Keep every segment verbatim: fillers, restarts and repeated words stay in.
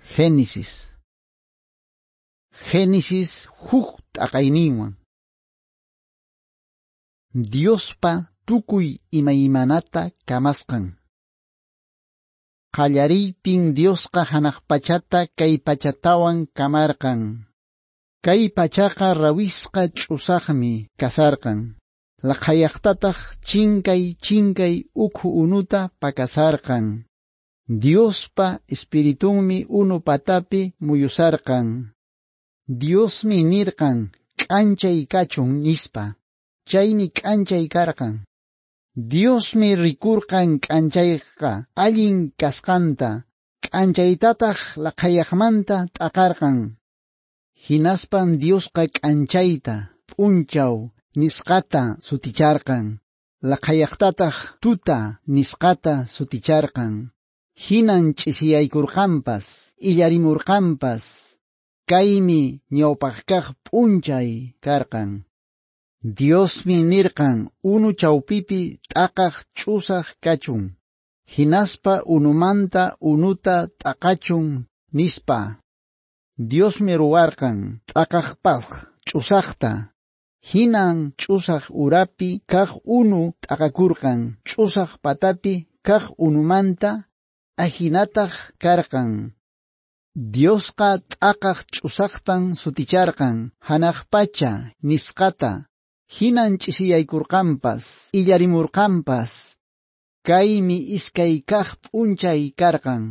Génesis. Génesis huk t'aqayninwan. Diospa tukuy imaymanata kamasqan. Qallariypin Diosqa hanaq pachata kay pachatawan kamarqan. Kay pachaqa rawisqa ch'usaqmi kasarqan. Laqhayaqtataq chinkay chinkay ukhu unuta pakasarqan. Diospa espiritunmi unu patapi muyusarqan. Diosmi nirqan k'anchay kachun nispa. Chaymi k'anchay karqan. Diosmi rikurqan k'anchayqa allin kasqanta. K'anchaytataq laqhayaqmanta t'aqarqan. Hinaspan Diosqa k'anchayta p'unchaw nisqata suticharqan. Laqhayaqtataq tuta nisqata suticharqan. Hinan ch'isiyaykurqanpas, illarimurqanpas. Kaymi ñawpaqkaq p'unchay karqan. Diosmi nirqan unu chawpipi t'aqaq ch'usaq kachun. Hinaspa unumanta unuta t'aqachun nispa. Diosmi ruwarqan t'aqaqpaq ch'usaqta. Hinan ch'usaq urapi kaq unu t'aqakurqan. Ch'usaq patapi kaq unumanta ahinataq karqan. Diosqa t'aqaq ch'usaqtan suticharqan hanaq pacha nisqata. Hinan ch'isiyaykurqanpas, illarimurqanpas. Kaymi iskay kaq p'unchay karqan.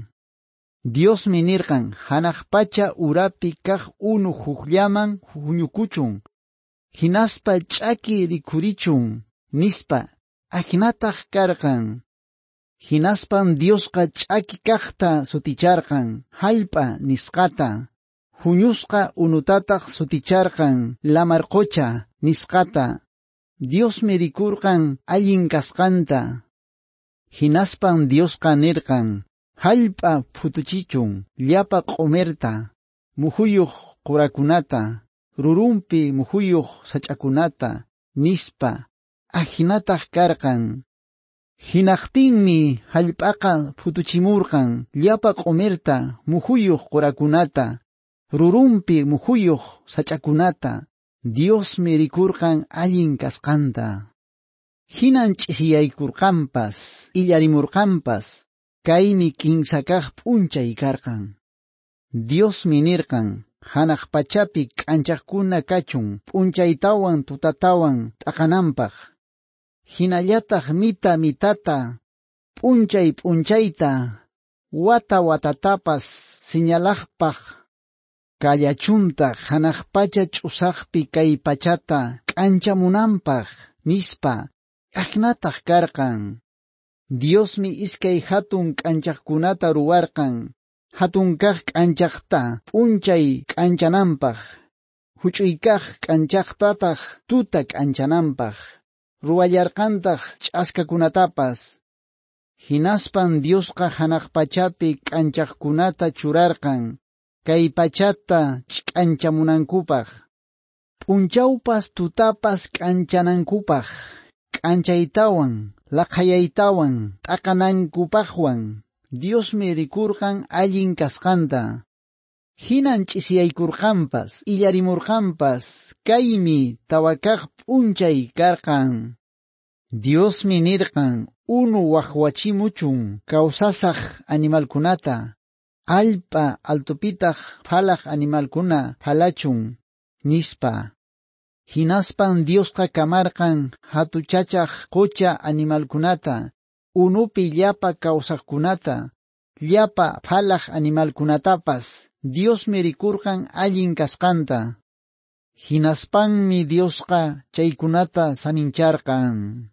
Diosmi nirqan hanaq pacha urapi kaq unu hukllaman huñukuchun. Hinaspa ch'aki rikurichun nispa ahinataq karqan. Hinaspan Diosqa ch'aki kaqta suticharqan hallp'a nisqata. Huñusqa unutataq suticharqan lamarqucha nisqata. Diosmi rikurqan allin kasqanta. Hinaspan Diosqa nirqan hallp'a phutuchichun llapa q'umirta, muhuyuq qurakunata, rurumpi muhuyuq sach'akunata nispa ahinataq karqan. Hinaqtinmi hallp'aqa phutuchimurqan llapa q'umirta, muhuyuq qurakunata, rurumpi muhuyuq sach'akunata. Diosmi rikurqan allin kasqanta. Hinan ch'isiyaykurqanpas, illarimurqanpas. Kaymi kinsa kaq p'unchay karqan. Diosmi nirqan hanaq pachapi k'anchaqkuna kachun p'unchaytawan tutatawan t'aqananpaq. Hinallataq mita mitata, p'unchay p'unchayta, wata watatapas siñalaqpaq. Kallachuntaq hanaq pacha ch'usaqpi kay pachata k'anchamunanpaq nispa ahinataq karqan. Diosmi iskay hatun k'anchaqkunata ruwarqan. Hatun kaq k'anchaqta p'unchay k'anchananpaq. Huch'uy kaq k'anchaqtataq tuta k'anchananpaq. Ruwallarqantaq ch'askakunatapas. Hinaspan Diosqa hanaq pachapi k'anchaqkunata churarqan. Kay pachata ch'k'anchamunankupaq. P'unchawpas tutapas k'anchanankupaq. K'anchaytawan, laqhayaytawan, t'aqanankupaqwan. Diosmi rikurqan allin kasqanta. Hinan ch'isiyaykurqanpas, illarimurqanpas. Kaymi tawakaq p'unchay karqan. Diosmi nirqan unu waqwachimuchun kawsasaq animalkunata. Allp'a altupitaq phalaq animalkuna phalachun nispa. Hinaspan Diosqa kamarqan hatuchachaq qucha animalkunata. Unupi llapa kawsaqkunata. Llapa phalaq animalkunatapas. Diosmi rikurqan allin kasqanta. Hinaspanmi Diosqa chaykunata samincharqan.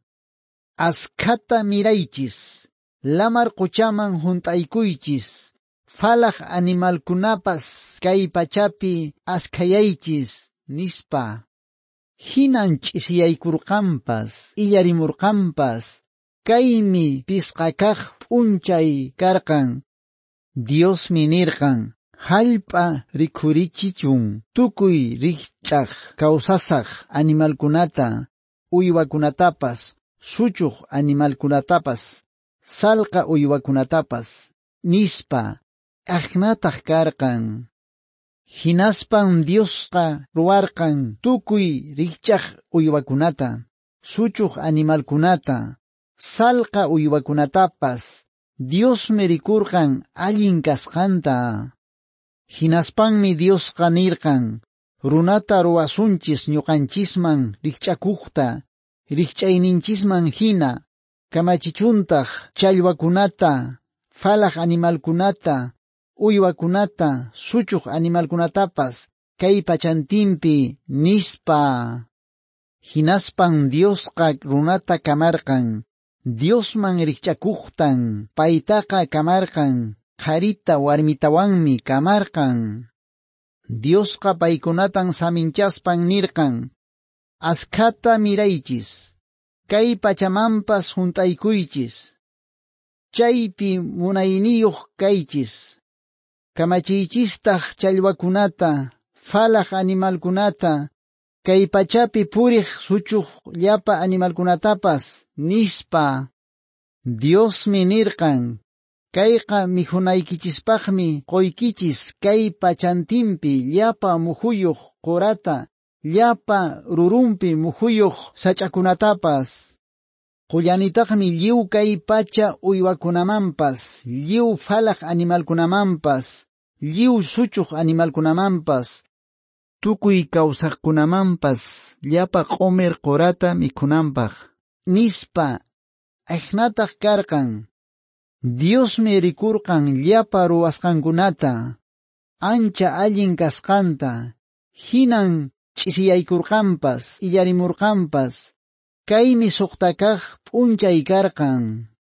Askata miraychis. Lamar quchaman hunt'aykuychis. Phalaq animalkunapas kay pachapi askayaychis nispa. Hinan ch'isiyaykurqanpas, illarimurqanpas. Kaymi pisqakaq p'unchay karqan. Diosmi nirqan hallp'a rikhurichichun tukuy rikch'aq kawsasaq animalkunata, uywakunatapas, suchuq animalkunatapas, salqa uywakunatapas nispa. ahnataq karqan. Hinaspan Diosqa ruwarqan tukuy rikchaq uywakunata, suchuq animalkunata, salqa uywakunatapas, Diosmi rikurqan allin kasqanta. Hinaspanmi Diosqa nirqan, runata ruwasunchis ñuqanchisman rikch'akuqta, rikch'ayninchisman hina, kamachichuntaq challwakunata, falaq animalkunata, uywakunata, suchuq animalkunatapas, kay pachantinpi nispa. Hinaspan Diosqa runata kamarqan, Diosman rikch'akuqtan, paytaqa kamarqan, qarita warmitawanmi kamarqan. Diosqa paykunatan saminchaspan nirqan, askata miraychis, kay pachamanpas junt'aykuychis, chaypi munayniyuq kaychis, kamachiychistaq challwakunata, falaq animalkunata, kay pachapi puriq suchuq llapa animalkunatapas, nispa. Diosmi nirqan, kayqa mijunaykichispaqmi qoykichis kay pachantinpi llapa mujuyuq qurata, llapa rurunpi mujuyuq sach'akunatapas. Qullanitaqmi lliw kay pacha uywakunamanpas, lliw falaq animalkunamanpas, lliw suchuq animalkunamanpas, tukuy kawsaqkunamanpas llapa q'umir qurata mikunanpaq, nispa ahnataq karqan. Diosmi rikurqan llapa ruwasqankunata, ancha allin kasqanta, hinan ch'isiyaykurqanpas, illarimurqanpas, kaymi suqta kaq p'unchay karqan.